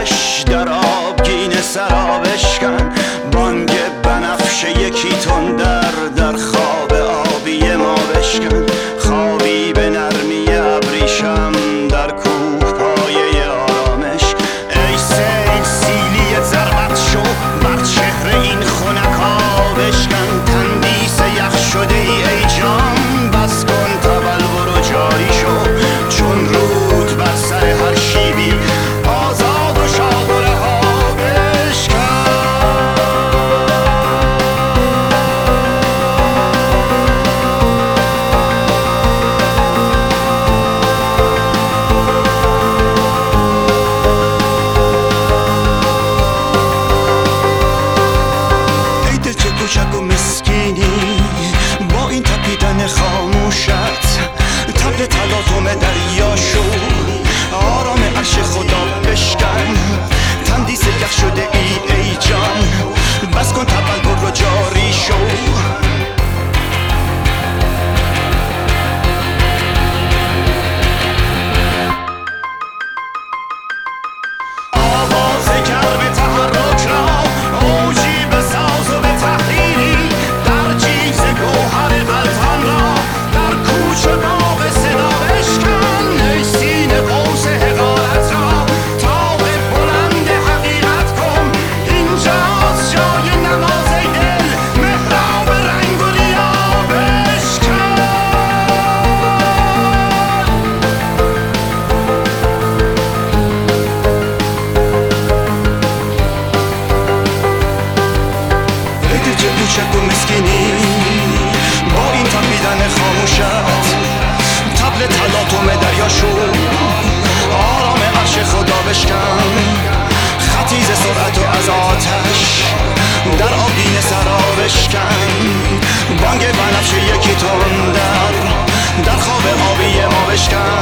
آتش در آبگینه سرا بشکن. بانگ بنفش یکی تون در خواب آبی ما بشکن. خوابی به نرمی ابریشم در کوه پایه آرامش. ای سیل سیلی ضربت شو بر چهره این خونکا بشکن. تندیس یخ شده ای جان بس کن تولور و جاری شو. چون رود بر سر هر شیبی آزاد و شاد و رها بشکن. ای دل چه کوچک و مسکینی با این تپیدن خاموشت. تبل تلاطم دریا شو آرام عرش خدا بشکن. تندیس یخ شده ای جان بس کن تبلور رو جاری شو. آواز گرم تحرک را اوجی به ساز و به تحریری در جیز گوهر غلطان را در کوچ و باغ صدا بشکن. ای سینه قوس حقارت را تاق بلند حقیقت کن. اینجاست جای نماز ای دل محراب رنگ و ریا بشکن. ای دل چه کوچک و مسکینی با این تپیدن خاموشت. تبل تلاطم دریا شو آرام عرش خدا بشکن. خطیز سرعت و از آتش در آبگینه سرا بشکن. بانگ بنفش یکی تون در خواب آبی ما بشکن.